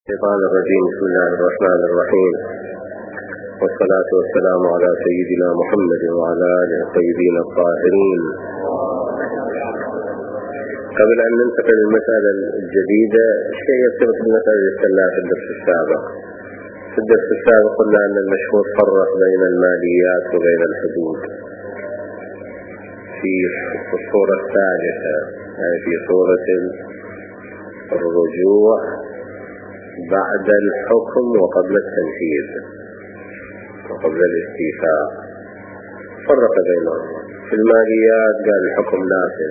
الشيطان الرجيم. بسم الله الرحمن الرحيم، والصلاة والسلام على سيدنا محمد وعلى آله الطيبين الطاهرين. قبل أن ننتقل للمسألة الجديدة، شيء يرتبط بالمسألة اللي استناها في الدرس السابق. في الدرس السابق قلنا أن المشهور فرق بين الماليات وبين الحدود في الصورة الثالثة، يعني في صورة الرجوع بعد الحكم وقبل التنفيذ وقبل الاستيفاء. فرق بينهم. في الماليات قال الحكم نافذ،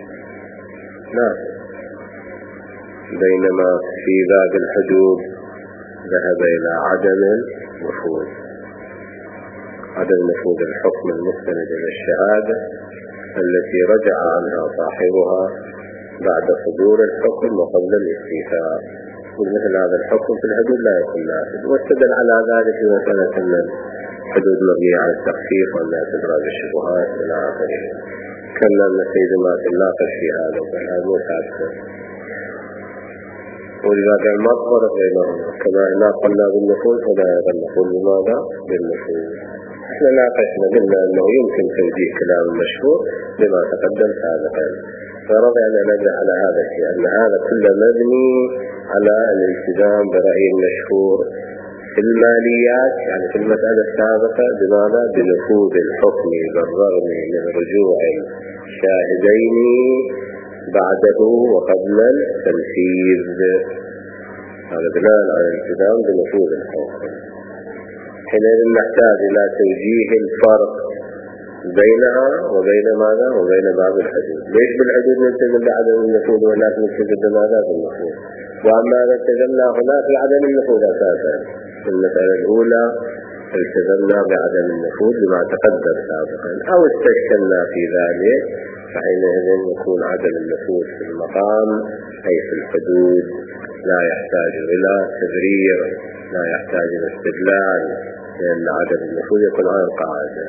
بينما في باب الحدود ذهب إلى عدم النفوذ، عدم نفوذ الحكم المستند إلى الشهادة التي رجع عنها صاحبها بعد صدور الحكم وقبل الاستيفاء. ومثل هذا الحكم في الحدود لا يكون نافذ، واستدل على ذلك في مسألة أن الحدود مبنية على التخفيف وأن استدراج الشبهات إلى آخره. كلا أن سيد ما تناقش في هذا وقال هذا مو سابقا، ولذلك ما تفرق بينهم. كما هناك قلنا بالنفوذ فلا نقول بماذا؟ بالنفوذ. احنا ناقشنا قلنا أنه يمكن توجيه كلام المشهور بما تقدم سابقا، فرضي أن نرجع على هذا الشيء، أن هذا كله مبني على الالتزام برأي المشهور في الماليات، يعني في المسألة السابقة بماذا؟ بنفوذ الحكم بالرغم من رجوع الشاهدين بعده وقبل التنفيذ. هذا بناء على الالتزام بنفوذ الحكم. حينئذ نحتاج إلى توجيه الفرق بينها وبين ماذا؟ وبين باب الحدود. ليش بالحدود نلتزم بعدم النفوذ ولكن نلتزم بماذا؟ بالنفوذ. وأما إذا التزمنا هناك بعدم النفوذ أساسا. في المسألة الأولى التزمنا بعدم النفوذ بما تقدم سابقا، أو استشكلنا في ذلك، فحينئذ يكون عدم النفوذ في المقام أي في الحدود لا يحتاج إلى تبرير، لا يحتاج إلى استدلال، لأن عدم النفوذ يكون على القاعدة.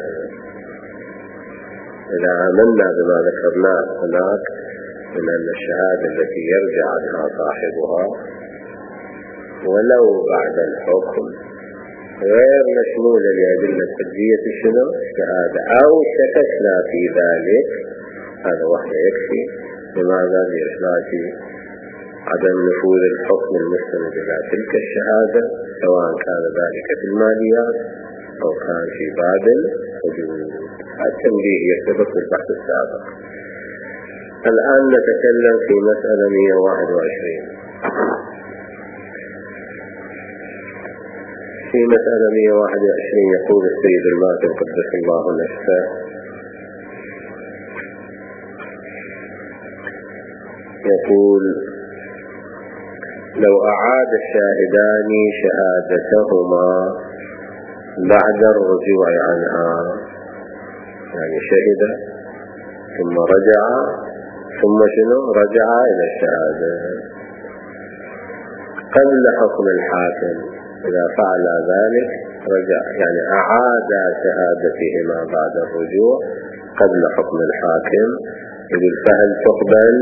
إذا آمنا بما ذكرناه هناك من أن الشهادة التي يرجع عنها صاحبها ولو بعد الحكم غير مشمولة لأدلة حجية شنو؟ الشهادة، أو شككنا في ذلك، هذا وحده يكفي. لماذا؟ لإثبات عدم نفوذ الحكم المستند إلى تلك الشهادة، سواء كان ذلك في الماليات أو كان في باب الحدود. التنبيه يرتبط بالبحث السابق. الآن نتكلم في مسألة 121. في مسألة 121 يقول السيد الماتن قدس الله نفسه: يقول: لو أعاد الشاهدان شهادتهما بعد الرجوع عنها، يعني شهد ثم رجع ثم شنو؟ رجع إلى الشهادة قبل حكم الحاكم، إذا فعل ذلك رجع، يعني أعاد شهادتهما بعد الرجوع قبل حكم الحاكم. يقول: فهل تقبل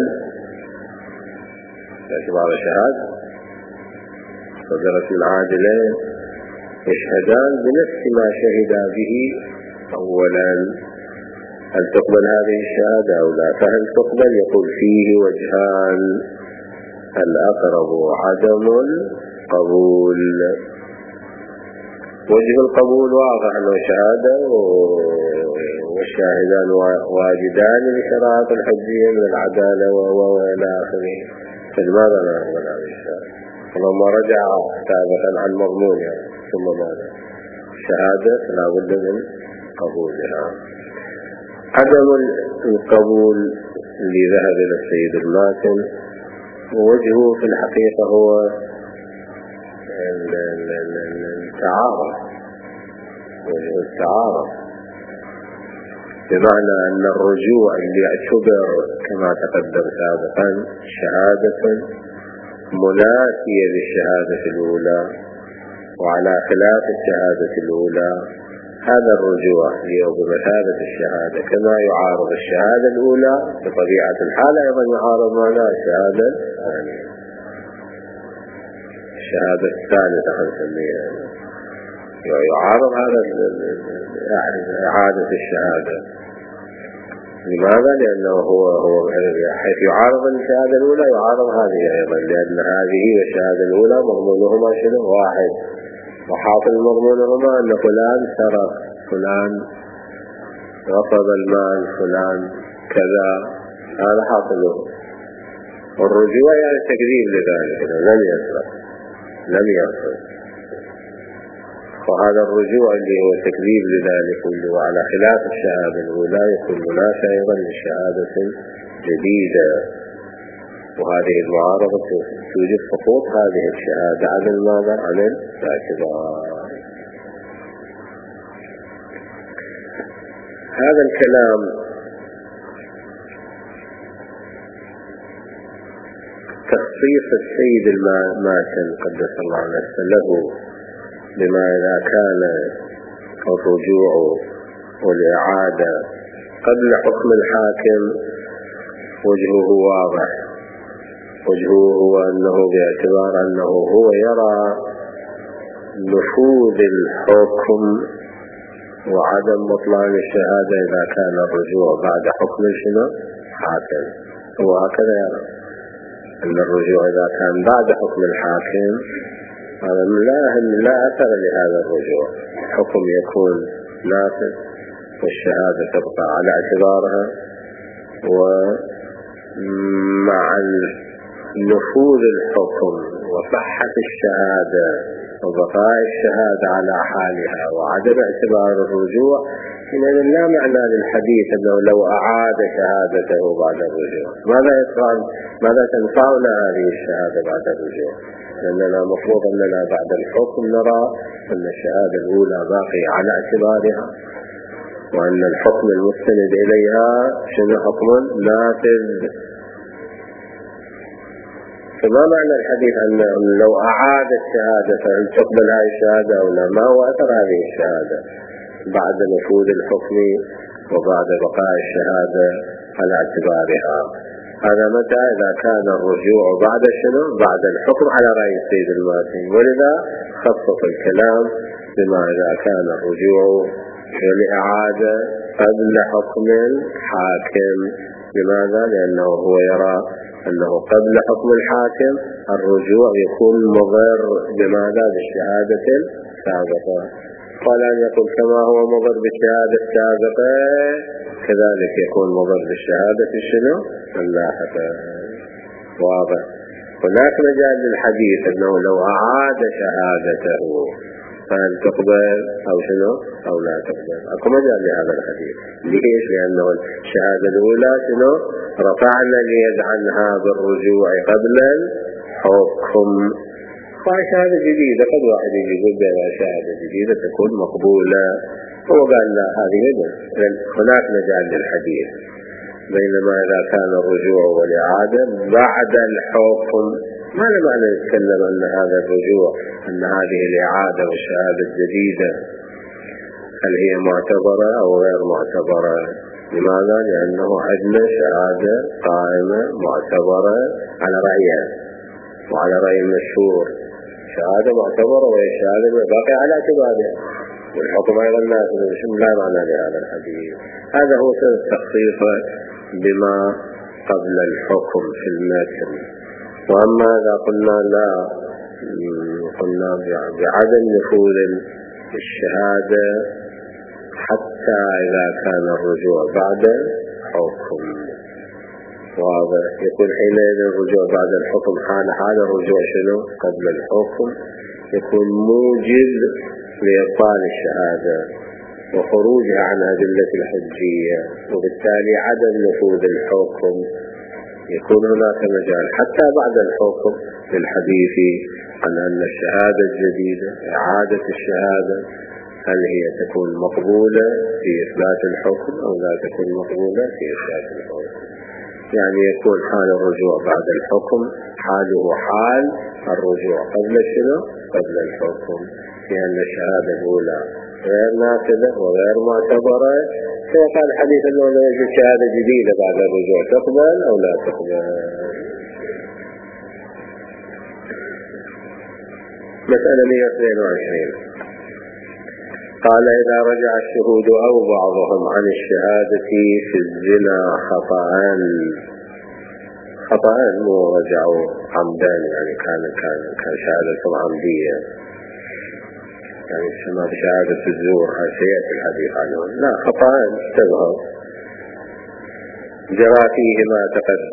باعتبار شهادة؟ صدرت العادلين يشهدان بنفس ما شهدا به أولا، هل تقبل هذه الشهادة أو لا؟ فهل تقبل؟ يقول: فيه وجهان، الأقرب عدم القبول. وجه القبول واضح أنه شهادة والشاهدان واجدان لشرائط الحجية من العدالة وإلى آخره، فلماذا لا نقبل هذه الشهادة؟ فلما رجع سابقا عن مضمونها ثم ماذا؟ شهادة فلا بد من قبولها. عدم القبول اللي ذهب إلى السيد الماتن ووجهه في الحقيقة هو التعارض، وجه التعارض، بمعنى أن الرجوع اللي اعتبر كما تقدم سابقا شهادة منافية للشهادة الأولى وعلى خلاف الشهادة الأولى، هذا الرجوع بمثابة الشهادة كما يعارض الشهادة الأولى بطبيعة الحال، أيضا يعارض معنى الشهادة الثانية. الشهادة الثالثة نسميها، يعارض هذا إعادة الشهادة. لماذا؟ لأنه هو حيث يعارض الشهادة الأولى يعارض هذه أيضا، لأن هذه والشهادة الأولى مضمونهما شنو؟ واحد، وحاصل مضمونهما أن فلان سرق، فلان غصب المال، فلان كذا، هذا حاصله. والرجوع يعني تكذيب لذلك، لم يسرق لم يغصب، وهذا الرجوع اللي هو تكذيب لذلك واللي هو على خلاف الشهادة الأولى يكون منافى أيضا للشهادة الجديدة. وهذه المعارضة توجد سقوط هذه الشهادة عن الماذا؟ عن الاعتبار. هذا الكلام تخصيص السيد الماتن قدس الله نفسه له بما إذا كان الرجوع والإعادة قبل حكم الحاكم وجهه واضح. وجهه هو أنه باعتبار أنه هو يرى نفوذ الحكم وعدم بطلان الشهادة إذا كان الرجوع بعد حكم شنو؟ حاكم. هو هكذا يرى أن الرجوع إذا كان بعد حكم الحاكم هذا لا أثر لهذا الرجوع، حكم يكون نافذ والشهادة تبقى على اعتبارها، ومع نفوذ الحكم وصحة الشهادة وبقاء الشهادة على حالها وعدم اعتبار الرجوع، إذن لا معنى للحديث أنه لو أعاد شهادته بعد الرجوع ماذا تنفعنا هذه الشهادة بعد الرجوع؟ لأننا مفروض أننا بعد الحكم نرى أن الشهادة الأولى باقية على اعتبارها، وأن الحكم المستند إليها شنو؟ حكم نافذ. فما معنى الحديث أن لو أعاد الشهادة فهل تقبل هذه الشهادة أو لا؟ ما هو أثر هذه الشهادة بعد نفوذ الحكم وبعد بقاء الشهادة على اعتبارها؟ هذا متى؟ إذا كان الرجوع بعد شنو؟ بعد الحكم على رأي السيد الماتن. ولذا خصص الكلام بما إذا كان الرجوع والإعادة قبل حكم الحاكم. لماذا؟ لأنه هو يرى أنه قبل حكم الحاكم الرجوع يكون مضر بماذا؟ بالشهادة السابقة. قال أن يقول كما هو مضر بالشهادة السابقة كذلك يكون مضر بالشهادة شنو؟ اللاحقة. واضح. هناك مجال للحديث أنه لو أعاد شهادته فهل تقبل أو شنو أو لا تقبل. أكو مجال لهذا الحديث. ليش؟ لأنه الشهادة الأولى شنو؟ رفعنا اليد عنها بالرجوع قبل الحكم. فشهادة جديدة قد واحد يقول بها شهادة جديدة تكون مقبولة، هو قال لا هذه يجب. هناك مجال للحديث. بينما إذا كان الرجوع والإعادة بعد الحكم ما معنى نتكلم أن هذا الرجوع أن هذه الإعادة والشهادة الجديدة هل هي معتبرة أو غير معتبرة؟ لماذا؟ لأنه عندنا شهادة قائمة معتبرة على رأيه وعلى رأي المشهور، شهادة معتبرة وهي شهادة باقية على اعتبارها والحكم أيضا لا معنى لهذا الحديث. هذا هو التخصيص بما قبل الحكم في المتن. وأما إذا قلنا لا، قلنا بعدم نفوذ الشهادة حتى إذا كان الرجوع بعد حكم. واضح. يكون حينئذ الرجوع بعد الحكم حال الرجوع شنو؟ قبل الحكم يكون موجب لإبطال الشهادة وخروجها عن أدلة الحجية، وبالتالي عدم نفوذ الحكم. يكون هناك مجال حتى بعد الحكم للحديث عن أن الشهادة الجديدة إعادة الشهادة هل هي تكون مقبولة في إثبات الحكم أو لا تكون مقبولة في إثبات الحكم. يعني يكون حال الرجوع بعد الحكم حاله حال الرجوع قبل شنو؟ قبل الحكم، لأن الشهادة الأولى غير نافذة وغير معتبرة. فقال الحديث أنه لا يوجد شهادة جديدة بعد الرجوع تقبل أو لا تقبل. مسألة 122. قال إذا رجع الشهود أو بعضهم عن الشهادة في الزنا خطأ مو رجعوا عمدان، يعني كان شهادتهم عمدية، يعني تسمى بشهادة الزور، سيأتي الحديث عنهم. لا، خطأ تظهر جرى فيه ما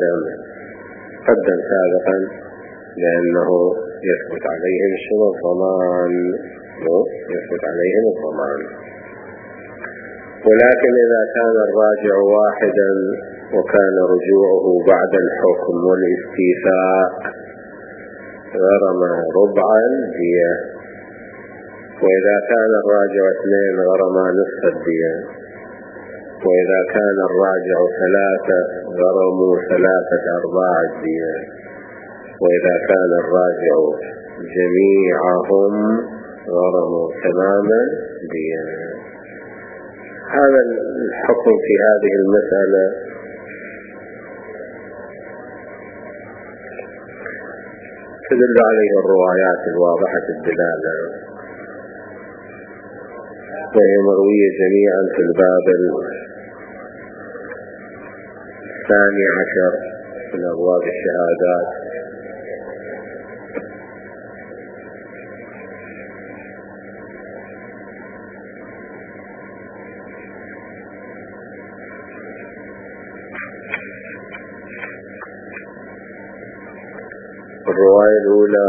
قدم سابقا، لأنه يثبت عليهم شنو الضمان، يثبت عليهم الضمان. ولكن إذا كان الراجع واحدا وكان رجوعه بعد الحكم والاستيفاء غرم ربع الدية، وإذا كان الراجع 2 غرم نصف الدية، وإذا كان الراجع 3 غرموا 3/4 الدية، وإذا كان الراجع جميعهم غرموا تماما الدية. هذا الحكم في هذه المسألة تدل عليه الروايات الواضحة الدلالة، وهي مروية جميعا في الباب 12 من أبواب الشهادات. الرواية الأولى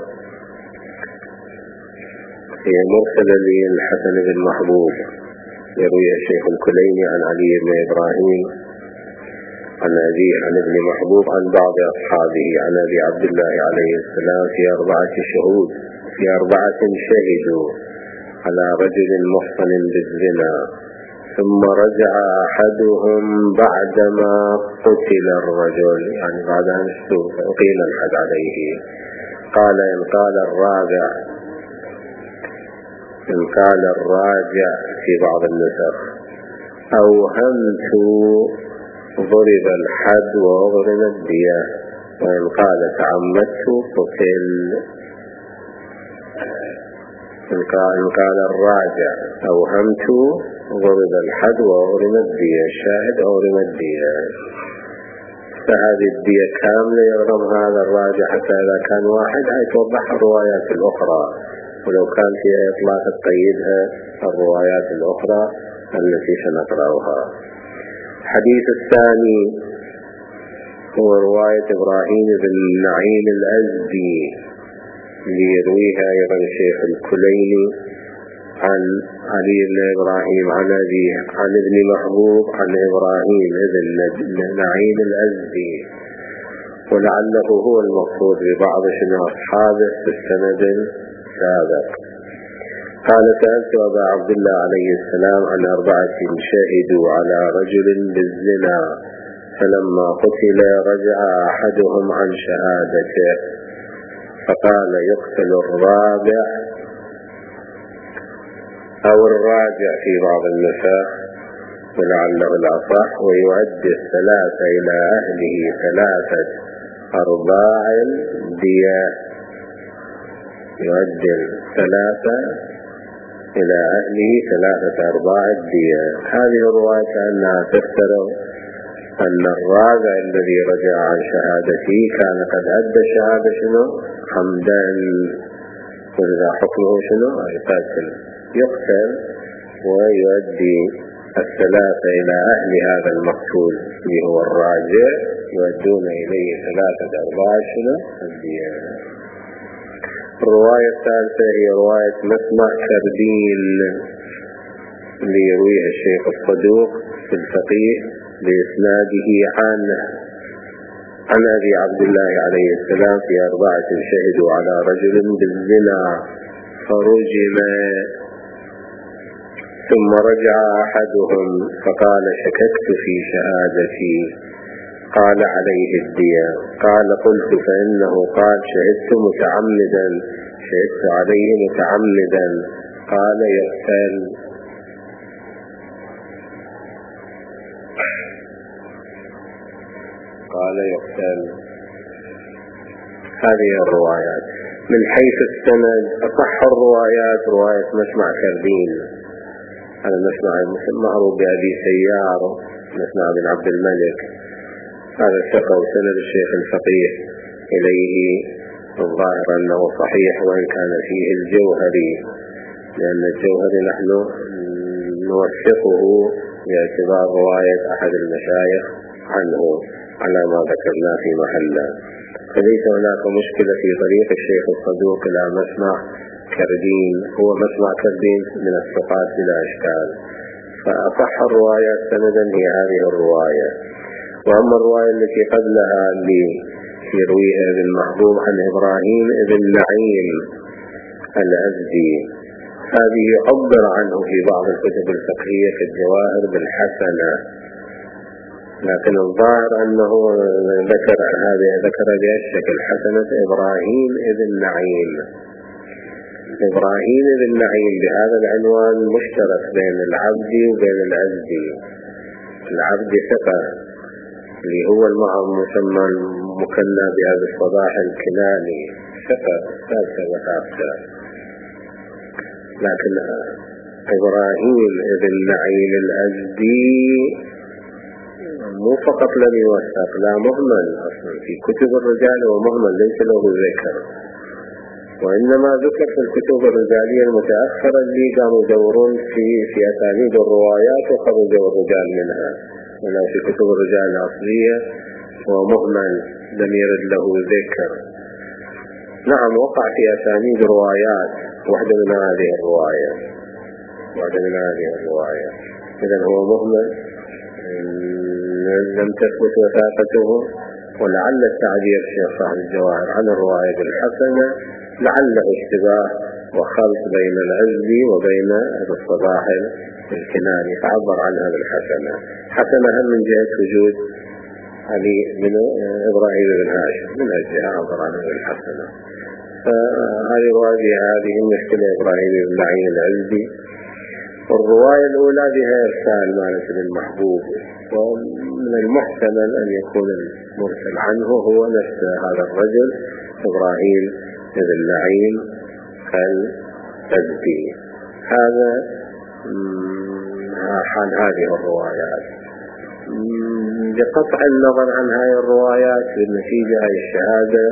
هي مرسلة للحسن بن محبوب، يرويها الشيخ الكليني عن علي بن إبراهيم عن أبيه عن ابن محبوب عن بعض أصحابه عن أبي عبد الله عليه السلام في 4 شهود، في 4 شهدوا على رجل محصن بالزنا، ثم رجع أحدهم بعدما قتل الرجل، يعني بعد أن أقيم الحد عليه. قال إن قال الراجع في بعض النسخ أوهمت ضرب الحد وأغرم الدية، وإن قال تعمدت قتل. إن قال الراجع أوهمت ضرب الحد وأغرم الدية، الشاهد أغرم الدية، فهذه الدية كاملة يغرم هذا الراجع حتى إذا كان واحد. هاي توضح الروايات الأخرى، ولو كان فيها إطلاق تقيدها الروايات الأخرى التي سنقرأها. الحديث الثاني هو رواية إبراهيم بن نعيم الأزدي، ليرويها أيضا الشيخ الكليني عن علي بن إبراهيم عن أبيه عن ابن محبوب عن إبراهيم بن نعيم الأزدي، ولعله هو المقصود ببعض أصحابه في السند السابق. قال سألت أبا عبد الله عليه السلام عن 4 شهدوا على رجل بالزنا، فلما قتل رجع أحدهم عن شهادته، فقال يقتل الرابع أو الراجع في بعض النسخ، ولعله الأصح، ويؤدي 3 إلى أهله 3/4 الدية، يؤدي 3 إلى أهله 3/4 الدية. هذه الرواية كأنها تفترض أن الراجع الذي رجع عن شهادته كان قد أدى الشهادة عمدا، وإذا حكمه يقتل ويؤدي 3 إلى أهل هذا المقتول اللي هو الراجع، يؤدون إليه 3/4 الدية. الرواية الثالثة هي رواية مسمع كردين، اللي يرويها الشيخ الصدوق في الفقيه بإسناده عن أبي عبد الله عليه السلام في 4 شهدوا على رجل بالزنا فرجم، ثم رجع أحدهم فقال شككت في شهادتي، قال عليه الدية. قال قلت فإنه قال شهدت عليه متعمدا، قال يقتل. هذه الروايات. من حيث السند أصح الروايات رواية مسمع كردين، هذا مسمع معروف بأبي سيار، مسمع بن عبد الملك، هذا ثقة وسند الشيخ الفقيه إليه الظاهر أنه صحيح، وإن كان فيه الجوهري، لأن الجوهري نحن نوثقه باعتبار رواية أحد المشايخ عنه على ما ذكرنا في محله. فليس هناك مشكلة في طريق الشيخ الصدوق إلى مسمع كردين، هو مسمع كردين من الثقات بلا إشكال، فأصح الروايات سندا هي هذه الرواية. وأما الرواية التي قبلها اللي يرويها ابن محبوب عن إبراهيم ابن نعيم الأزدي، هذه يعبر عنه في بعض الكتب الفقهية في الجواهر بالحسنة، لكن الظاهر أنه ذكر بهالشكل حسنة إبراهيم ابن نعيم. إبراهيم ابن نعيم بهذا العنوان مشترك بين العبدي وبين الأزدي. العبدي ثقة اللي هو المسمى المكنى بهذا الصباح الكناني، ثقة ثابتة، لكن إبراهيم ابن نعيم الأزدي مو فقط لم يوثق، لا مهمل أصلا في كتب الرجال، ومهمل ليس له ذكر، وإنما ذكر في الكتب الرجالية المتأخرة اللي قاموا يدورون في أسانيد الروايات وخرجوا الرجال منها، ولا في كتب الرجال الأصلية ومهمل لم يرد له ذكر. نعم وقع في أسانيد روايات واحدة من هذه الرواية، إذن هو مهمل لم تثبت وثاقته. ولعل التعبير الشيخ صاحب الجواهر عن الرواية بالحسنة لعله اشتباه وخلط بين العزبي وبين الصباح الكناني، فعبر عنها بالحسنة. حسنة هم من جهة وجود علي من إبراهيم بن هاشم، من أجلها عبر عنها بالحسنة. فهذه رواية هذه المشكلة إبراهيم بن نعيم العزبي. والرواية الأولى بها إرسال مالك بن محبوب، ومن المحتمل أن يكون المرسل عنه هو نفس هذا الرجل إبراهيم بن نعيم الأزدي. هذا حال هذه الروايات. بقطع النظر عن هذه الروايات في النتيجة هذه الشهادة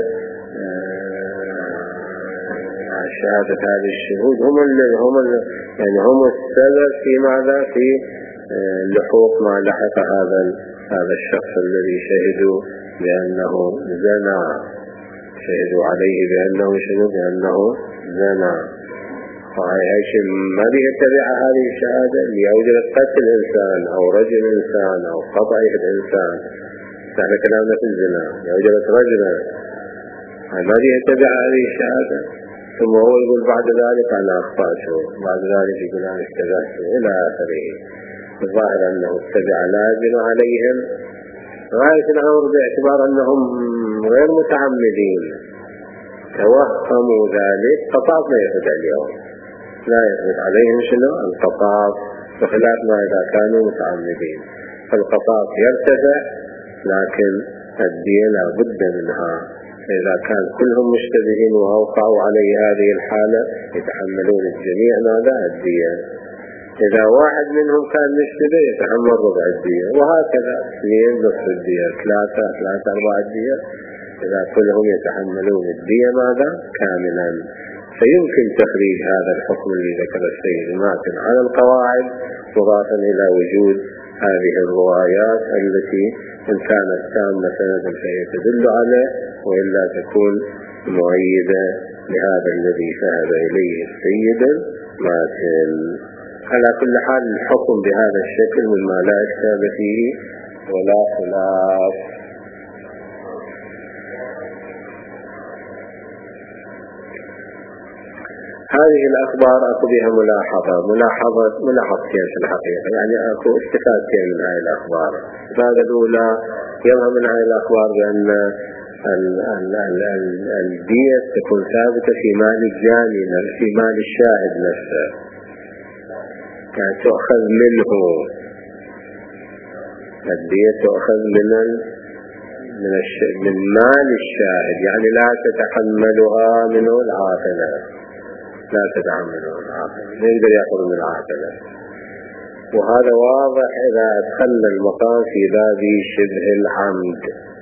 هذه الشهود هم السبب في ماذا؟ في لحوق ما لحق هذا الشخص الذي شهدوا بأنه زنا، شهدوا عليه بأنه زنا. فهيش ما يتبع هذه الشهادة اللي يوجد قتل إنسان أو رجل إنسان أو قطع يد إنسان، نحن كلامنا في الزنا، يوجد رجلا ما يتبع هذه الشهادة، ثم هو يقول بعد ذلك أنا أخطأته، بعد ذلك يقول أنا اشتبهته إلى آخره. الظاهر أنه اتبع لازم عليهم غاية الأمر باعتبار أنهم غير متعمدين، توهموا ذلك. قطاف ما يثبت اليوم، لا يثبت عليهم شنو القطاف، بخلاف ما إذا كانوا متعمدين. فالقطاف يرتفع لكن الدية لا بد منها. إذا كان كلهم مشتبهين وأوقعوا عليه هذه الحالة يتحملون الجميع ماذا؟ الدية. إذا واحد منهم كان مشتبه يتحمل ربع الدية، وهكذا 2 نصف الدية، 3 4 الدية. إذا كلهم يتحملون الدية ماذا؟ كاملا. فيمكن تخريج هذا الحكم اللي ذكر السيد ماتن على القواعد، مضافا إلى وجود هذه الروايات التي إن كانت تامة سندا فهي تدل عليه، وإلا تكون مؤيدة لهذا الذي ذهب إليه السيد ماتن. على كل حال الحكم بهذا الشكل مما لا إشكال فيه ولا خلاف. هذه الأخبار أكو بها ملاحظتين في الحقيقة، يعني أكو استفادتين من هذه الأخبار. الإستفادة الأولى يظهر من هذه الأخبار بأن الدية تكون ثابتة في مال الجاني، في مال الشاهد نفسه، يعني تؤخذ منه الدية، تؤخذ من مال الشاهد، يعني لا تتحملها منه العاقلة، لا تتحمله العاقلة، لا يقدر يأخذ من العاقلة. وهذا واضح إذا أدخلنا المقام في باب شبه العمد.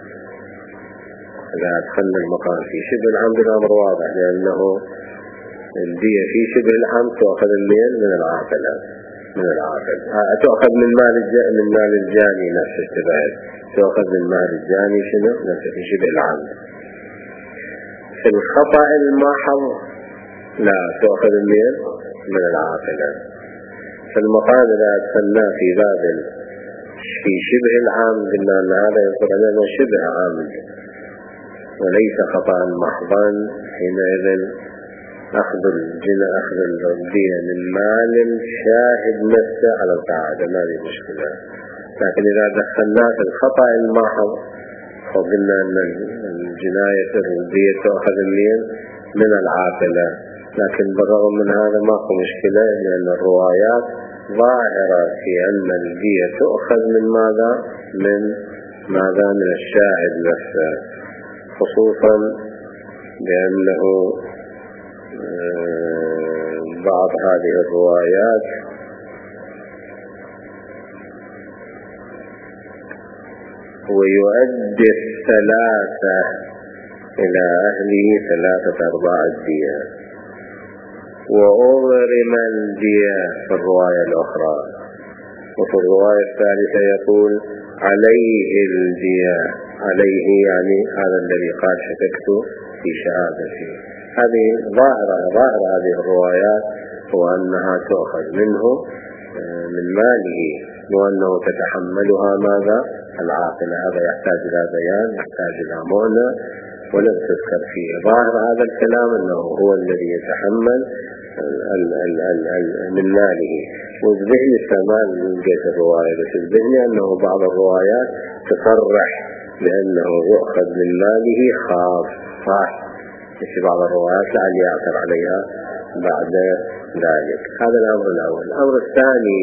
إذا أدخلنا المقام في شبه العمد الأمر واضح، لأنه الدية في شبه العمد تأخذ من العاقلة، من العاقل، تأخذ من مال الجاني نفس الشبه، تأخذ من مال الجاني شنو نفس في شبه العمد. في الخطأ المحض لا تأخذ من العاقلة. فالمقام إذا أدخلناه في باب في شبه العمد قلنا أن هذا يقول أنه شبه عمد وليس خطأ محضا، حينئذ أخذ الدية من مال الشاهد نفسه على القاعدة ما في مشكلة. لكن إذا دخلناه في الخطأ المحض فقلنا أن الجناية الدية تأخذ من العاقلة. لكن بالرغم من هذا ماكو مشكلة، لأن الروايات ظاهرة في أن الدية تؤخذ من ماذا من الشاهد نفسه، خصوصا لأنه بعض هذه الروايات ويؤدي الثلاثة إلى أهله 3/4 الدية، وأغرم الدية في الرواية الأخرى. وفي الرواية الثالثة يقول عليه الدية، عليه يعني هذا الذي قال شككت في شهادتي. هذه ظاهرة هذه الروايات هو أنها تؤخذ منه من ماله، وأنه تتحملها ماذا العاقلة. هذا يحتاج إلى بيان، يحتاج إلى معنى، ولم تذكر فيه. ظاهر هذا الكلام أنه هو الذي يتحمل من ماله. والذهن استعمال من جهة الرواية، بس الذهن أنه بعض الروايات تصرح بأنه يؤخذ من ماله خاصة في بعض الروايات لعل يعثر عليها بعد ذلك. هذا الأمر الأول. الأمر الثاني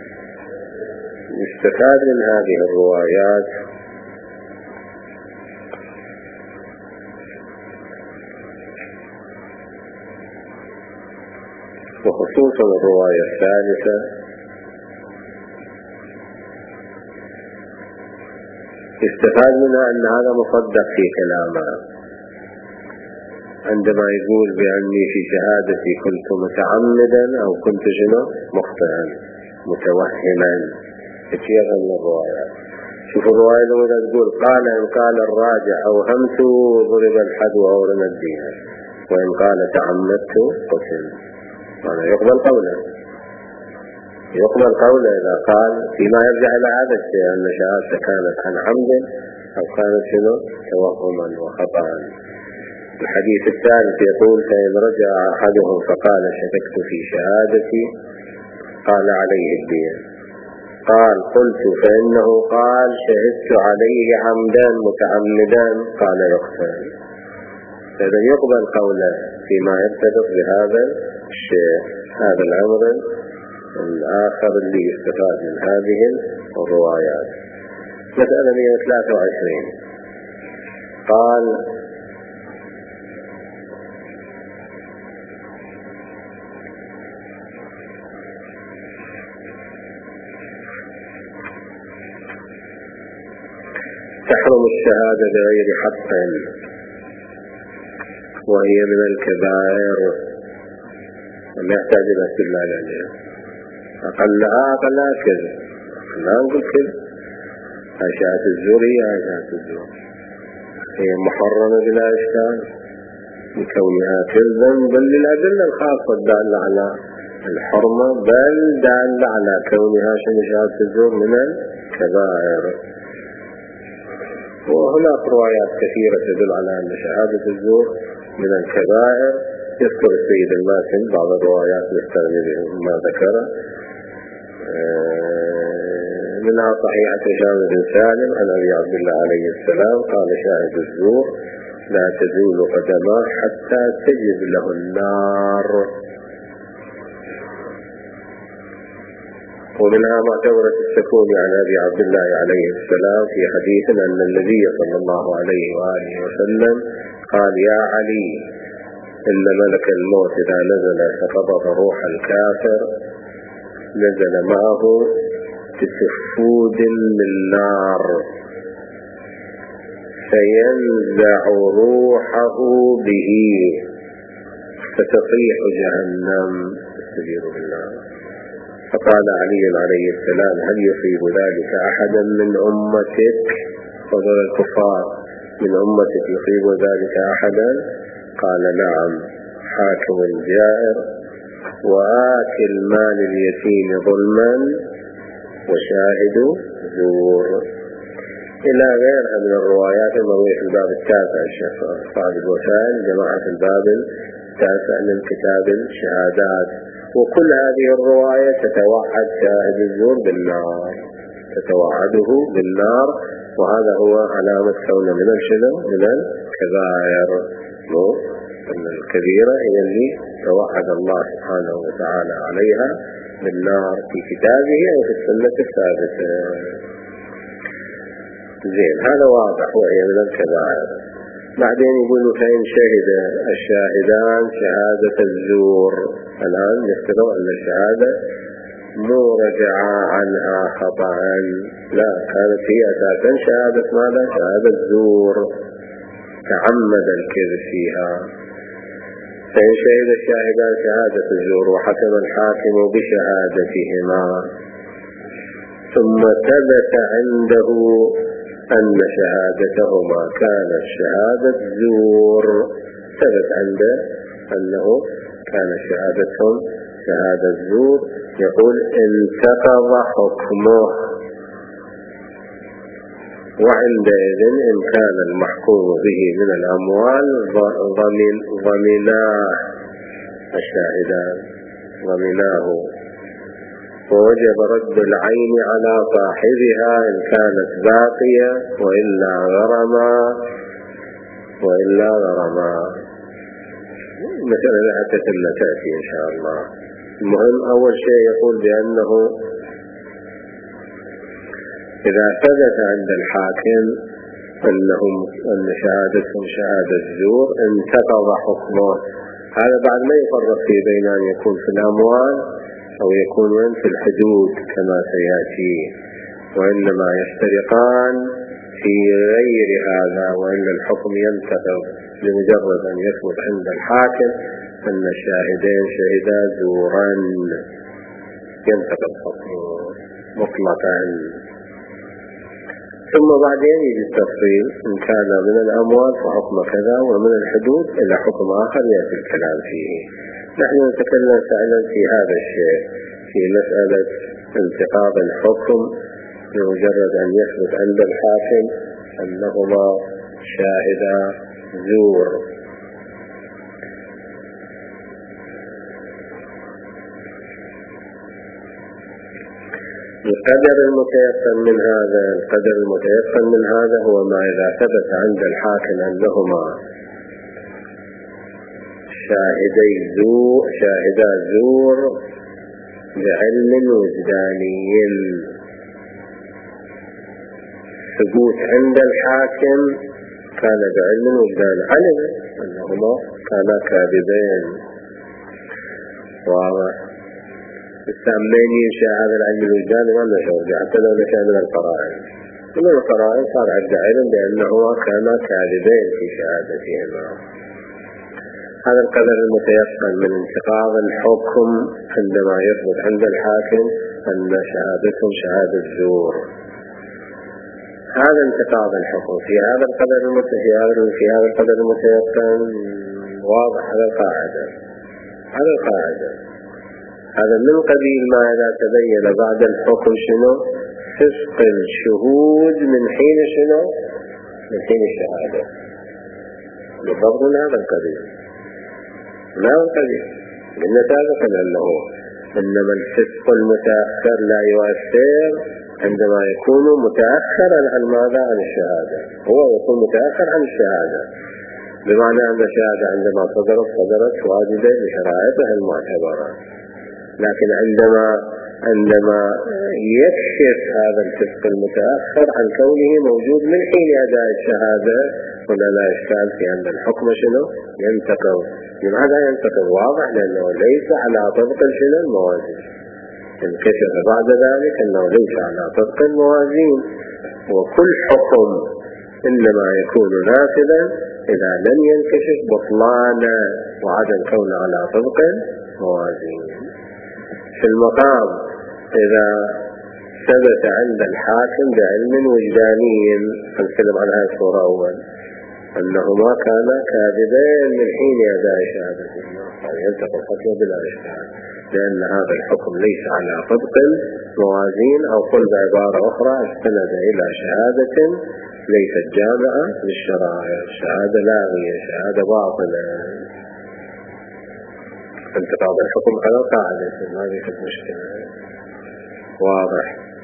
يستفاد من هذه الروايات وخصوصا الرواية الثالثة استفاد منها أن هذا مصدق في كلامه عندما يقول بأني في شهادتي كنت متعمدا أو كنت مخطئا متوهما. كثير من الروايات. شوف الرواية الأولى تقول قال إن قال الراجع أوهمت ضرب الحد وأورم الدين، وإن قال تعمدت قتل. هذا يقبل قوله إذا قال فيما يرجع إلى هذا الشيء أن شهادته كانت عن عمد أو كانت توهما وخطأ. الحديث الثالث يقول فإن رجع أحدهم فقال شككت في شهادتي قال عليه الدين. قال قلت فإنه قال شهدت عليه عمدا متعمدا قال يقتل. إذا يقبل قوله فيما يرتبط بهذا الشيء. هذا الأمر الآخر اللي يستفاد من هذه الروايات. مسألة 123 قال تحرم الشهادة بغير حق وهي من الكبائر وما يحتاج إلى استدلال عليها. أقلها كذب، لا نقول كذب. شهادة الزور هي شهادة الزور، هي محرمة بلا إشكال لكونها كذبا، بل للأدلة الخاصة الدالة على الحرمة، بل دالة على كونها شهادة الزور من الكبائر. وهناك روايات كثيرة تدل على أن شهادة الزور من الكبائر. يذكر السيد الماتن بعض الروايات نستغني ما ذكر منها صحيحة هشام بن سالم عن أبي عبد الله عليه السلام قال شاهد الزور لا تزول قدماه حتى تجد له النار. ومنها معتبرة السكوني عن أبي عبد الله عليه السلام في حديث أن النبي صلى الله عليه وآله وسلم قال: يا علي، إن ملك الموت إذا نزل فقبض روح الكافر نزل معه بسفود من نار فينزع روحه به فتطيح جهنم تستجير بالنار. فقال علي عليه السلام: هل يصيب ذلك أحدا من أمتك؟ فضل الكفار: من أمتك يصيب ذلك أحدا؟ قال: نعم، حاكم جائر، وآكل مال اليتيم ظلما، وشاهد زور، إلى غيرها من الروايات المروية في الباب التاسع. الشيخ صاحب الوسائل جماعة الباب التاسع من كتاب الشهادات. وكل هذه الرواية تتوعد شاهد الزور بالنار، تتوعده بالنار، وهذا هو علامة كون من الكبائر. أن الكبيرة هي اللي توعد الله سبحانه وتعالى عليها بالنار في كتابه أو في السنة الثابتة. زين، هذا واضح وهي من الكبائر. بعدين يقول: فإن شهد الشاهدان شهادة الزور. الآن يفترض أن الشهادة مو رجع عنها خطأ، لا، كانت هي أساسا شهادة ماذا؟ شهادة زور، تعمد الكذب فيها. فإن شهد الشاهدان شهادة الزور وحكم الحاكم بشهادتهما ثم ثبت عنده أن شهادتهما كانت شهادة زور، ثبت عنده أنه كان شهادتهم شهادة زور، يقول: انتقض حكمه. وعندئذ إن كان المحكوم به من الأموال ضمناه الشاهدان، ضمناه، ووجب رد العين على صاحبها إن كانت باقية، وإلا غرما. مثلا حتى تأتي إن شاء الله. المهم أول شيء يقول بأنه إذا ثبت عند الحاكم أن شهادتهم شهادة زور انتقض حكمه. هذا بعد ما يفرق في بين أن يكون في الأموال أو يكون في الحدود كما سيأتي، وإنما يفترقان في غير هذا، وإن الحكم ينتقض بمجرد أن يثبت عند الحاكم أن الشاهدين شهدا زورا، ينتقض حكمه مطلقا. ثم بعدين يجي التفصيل: إن كان من الأموال فحكم كذا، ومن الحدود إلى حكم آخر يأتي الكلام فيه. نحن نتكلم فعلا في هذا الشيء، في مسألة انتقاض الحكم بمجرد أن يثبت عند الحاكم أنهما شاهدا زور. القدر المتيقن من هذا هو ما إذا ثبت عند الحاكم أنهما شاهدا زور بعلم وجداني. ثبوت عند الحاكم كان بعلم وجداني، علم أنهما كانا كاذبين. واضح؟ الثامنين ينشأ هذا العلم الوجداني ما نشعر به، حتى لو نشأ من القرائن. من القرائن صار عند علم بأنهما كانا كاذبين في شهادتهما. هذا القدر المتيقن من انتقاض الحكم عندما يثبت عند الحاكم أن شهادتهم شهادة زور. هذا انتقاض الحكم في هذا القدر المتيقن واضح. هذا القاعدة، هذا من قبيل ما إذا تبين بعد الحكم شنو؟ فسق الشهود من حين شنو؟ من حين الشهادة. بالضبط من هذا القبيل. قلنا سابقا أنه إنما الفسق المتأخر لا يؤثر عندما يكون متأخرا عن ماذا؟ عن الشهادة. هو يكون متأخر عن الشهادة، بمعنى أن الشهادة عندما صدرت واجبة بشرائطها المعتبرة، لكن عندما عندما يكشف هذا الفسق المتأخر عن كونه موجود من حين أداء الشهادة، هنا لا إشكال في أن الحكم شنو؟ ينتقض. لماذا ينتقض؟ واضح، لأنه ليس على طبق شنو؟ الموازين. انكشف بعد ذلك أنه ليس على طبق الموازين، وكل حكم إنما يكون نافذا إذا لم ينكشف بطلانا وعدم كونه على طبق الموازين. في المقام إذا ثبت عند الحاكم بعلم وجداني، نتكلم عن هذه الصورة أول، أنهما كانا كاذبين من حين أداء شهادتهما، ينتقل الحكم بلا إشكال، لأن هذا الحكم ليس على طبق الموازين، أو قل بعبارة أخرى استند إلى شهادة ليست جامعة للشرائع، شهادة لاغية، شهادة باطلة. انتقاض الحكم على قاعدة، ما في مشكلة. واضح.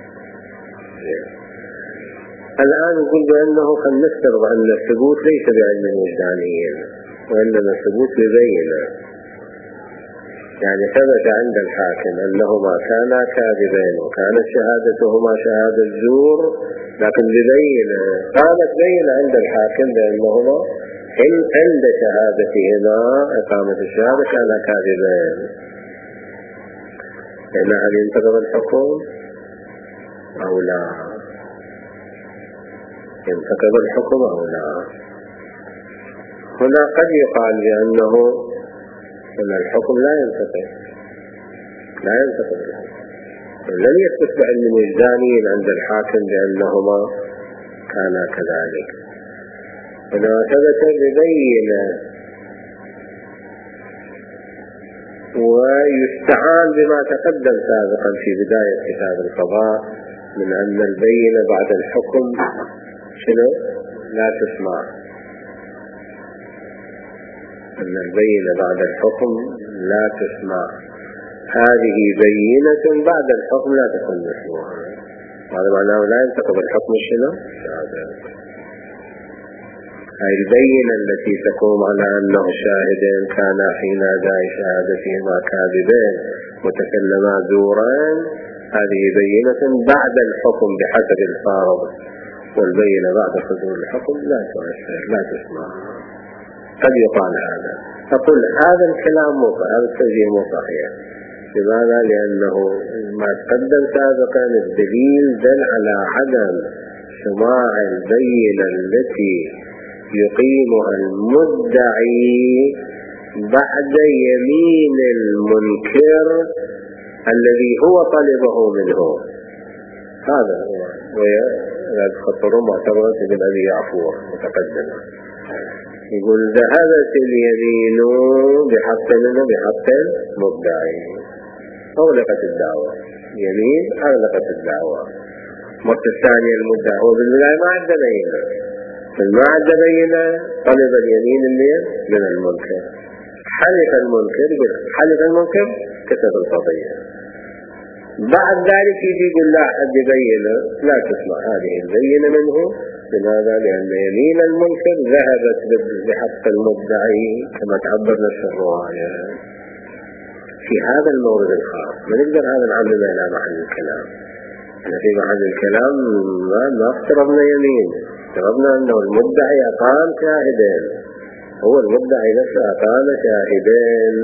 الآن يقول بأنه قد نفترض أن الثبوت ليس بعلم وجداني، وإنما الثبوت ببينة. يعني ثبت عند الحاكم أنهما كانا كاذبين وكانت شهادتهما شهادة زور، لكن ببينة قامت بينة عند الحاكم بأنهما عند شهادتهما إقامة الشهادة كانا كاذبين. إن هل ينتقض الحكم أو لا؟ ينتقض الحكم أو لا؟ هنا قد يقال بأنه أن الحكم لا ينتقض، لا ينتقض الحكم، لم يثبت بعلم وجداني عند الحاكم بأنهما كانا كذلك. هنا ثبت ببينة، ويستعان بما تقدم سابقا في بداية كتاب القضاء من أن البينة بعد الحكم شنو؟ لا تسمع. أن البينة بعد الحكم لا تسمع، هذه بينة بعد الحكم لا تكون مسموعة. هذا معناه لا ينتقض الحكم شنو؟ هذه البينة التي تقوم على أنه شاهدين كان حين أداء شهادتهما كاذبين وتكلما زوران، هذه بينة بعد الحكم بحسب الفارض، والبينة بعد صدور الحكم لا تؤثر، لا تسمع. قد يقال هذا، أقول هذا الكلام هذا التوجيه مو صحيح. لماذا؟ لأنه ما تقدم سابقا الدليل دل على عدم سماع البينة التي يقيمها المدعي بعد يمين المنكر الذي هو طلبه منه. هذا هو، ويخطرون معتبرة ابن أبي يعفور متقدمة، يقول ذهبت اليمين بحق المدعي، أغلقت الدعوة، يمين أغلقت الدعوة. مرة الثانية المدعي هو بالبداية ما عنده بينة، ما عنده بينة طلب اليمين من المنكر، حلف المنكر كتب القضية، بعد ذلك يقول لا حد بينة لا تسمع هذه البينة منه. لماذا؟ لأن يمين المنكر ذهبت بحق المدعي كما تعبر نفس الرواية. في هذا المورد الخاص ما نقدر هذا نعمل إلى محل الكلام. أنا في محل الكلام ما افترضنا يمين، افترضنا أنه المدعي أقام شاهدين، هو المدعي نفسه أقام شاهدين،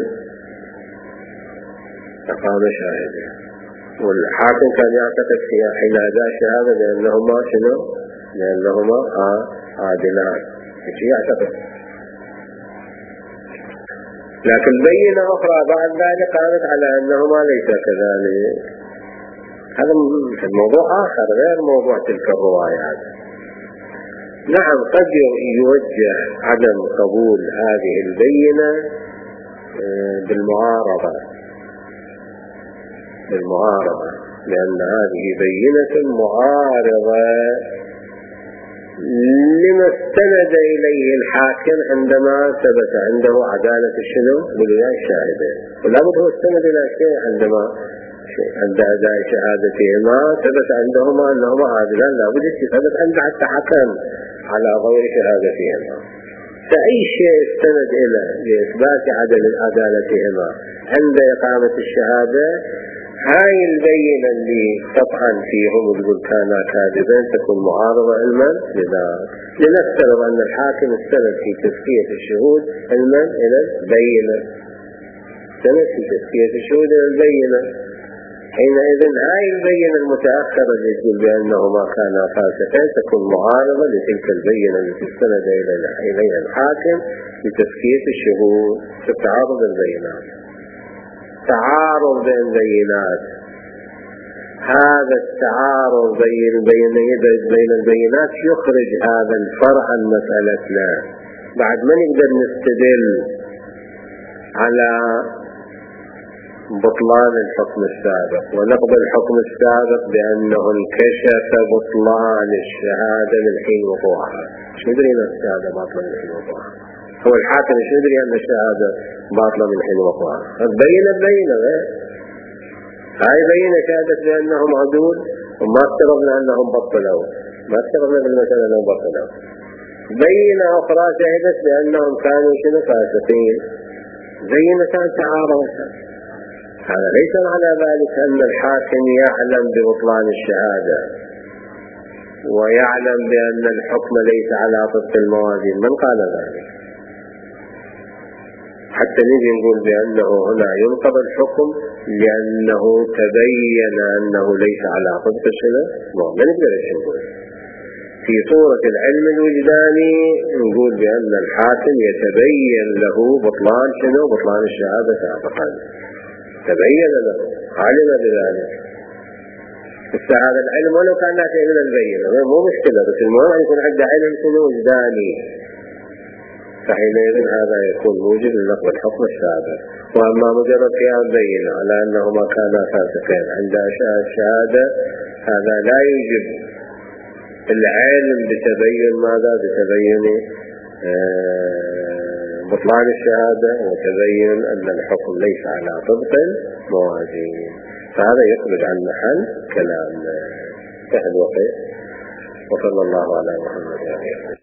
والحاكم كان يعتقد فيها حين أداء الشهادة لأنهما شنو؟ لأنهما عادلان، شيء يعتقد. لكن بينة أخرى بعد ذلك قامت على أنهما ليس كذلك. هذا موضوع آخر غير موضوع تلك الروايات. نعم قد يوجه عدم قبول هذه البينة بالمعارضة، لأن هذه بينة معارضة لما استند إليه الحاكم عندما ثبت عنده عدالة الشنو؟ بلياء الشاهدين. ولا بد هو استند إلى شيء عندما عند أداء شهادتهما ثبت عندهما أنهما عادلان، لا بد ثبت عند حتى حكم على غير شهادتهما. فأي شيء استند إلى لإثبات عدالتهما عند إقامة الشهادة، هاي البينة اللي طبعا فيهم يقول كان كاذبين تكون معارضة علما لنفترض أن الحاكم استند في تزكية الشهود علما إلى البينة، استند في تزكية الشهود إلى البينة. حينئذ هاي البينة المتأخرة اللي تقول بأنهما كانا فاسقين تكون معارضة لتلك البينة التي استند إليها الحاكم لتزكية الشهود. تتعارض البينات، تعارض بين بينات، هذا التعارض بين البينات يخرج هذا الفرع عن مسألتنا. بعد ما نقدر نستدل على بطلان الحكم السابق ونقبل الحكم السابق بأنه انكشف بطلان الشهادة من حين وقوعها. شو يدري أن الشهادة باطلة من حين وقوعها؟ هو الحاكم شو يدري أن الشهادة باطلة من حين وقوعها؟ بينة هاي بينة شهدت بأنهم عدول وما افترضنا أنهم بطلوا، ما افترضنا بالمسألة أنهم بطلوا. بينة أخرى شهدت بأنهم كانوا شنو فاسقين، بينتان تعارضتا. هذا ليس معنى ذلك أن الحاكم يعلم ببطلان الشهادة ويعلم بأن الحكم ليس على طبق الموازين. من قال ذلك؟ حتى نجي نقول بأنه هنا ينقض الحكم لأنه تبين أنه ليس على طبق الشهادة، ما نقدر نقول. في صورة العلم الوجداني نقول بأن الحاكم يتبين له بطلان شنو؟ بطلان الشهادة سابقا، تبين له، علم بذلك. هذا العلم ولو كان لا شيء من البينة مو مشكلة، بس المهم أن يكون عنده علم شنو؟ وجداني. فحينئذ هذا يكون موجب لنقض الحكم السابق. وأما مجرد قيام بينة على أنهما كانا فاسقين عند الشهادة، هذا لا يوجب العلم بتبين ماذا؟ بتبين بطلان الشهادة وتبين أن الحكم ليس على طبق موازين. فهذا يخرج عن محل كلام سهل وقيم. وصلى الله على محمد.